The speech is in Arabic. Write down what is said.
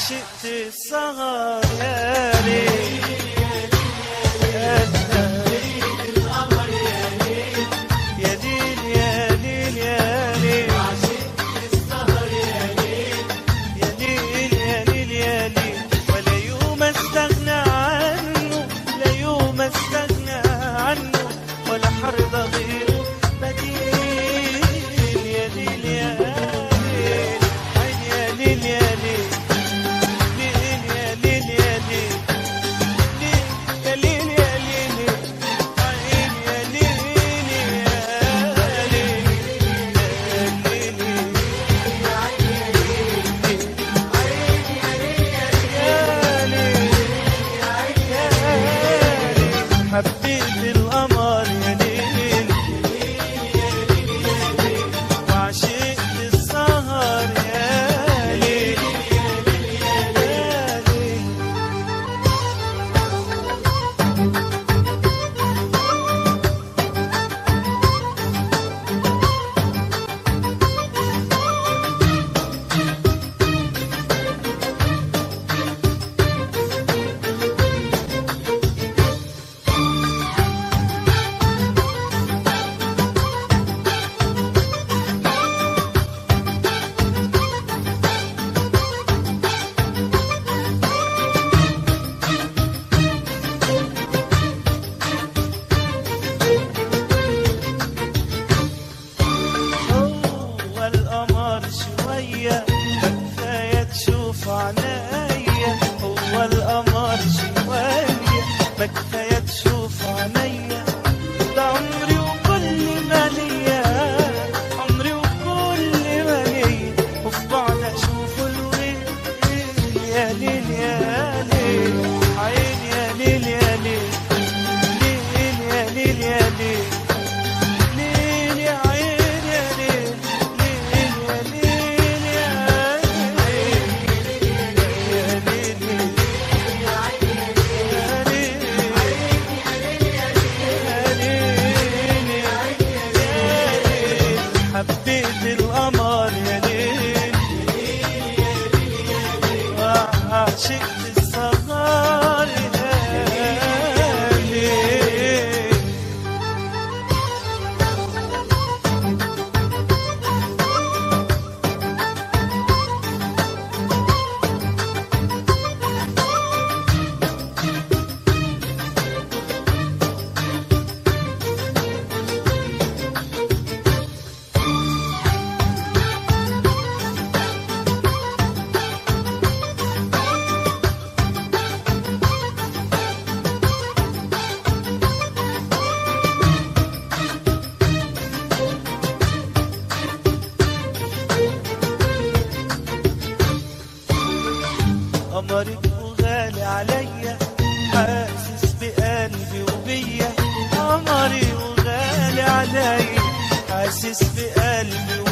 عشقت السهر يا ليل يا ليل القمر يا ليل يا ليل يا ليل يا ليل عشقت السهر يا ليل يا ليل يا ليل يا ليل ولا يوم استغنى عنه لا يوم استغنى عنه ولا حرضى غيره بديل يا ليل يا ليل عين يا ليل يا ليل حبيت القمر يا ليل وعشقت السهر يا ليل يا ليل كفاية تشوف عينيا هو القمر شوية ما كفاية تشوف عينيا ده عمري وكل ما ليا عمري وكل ما ليا وفي بعض اشوفه الويل يا ليل يا ليل عين يا ليل يا ليل ليل يا ليل يا ليل حبيت القمر يا ليل وعشقت السهر يا ليل قمرك وغالي عليا حاسس بقلبي وبيا قمري وغالي عليا حاسس بقلبي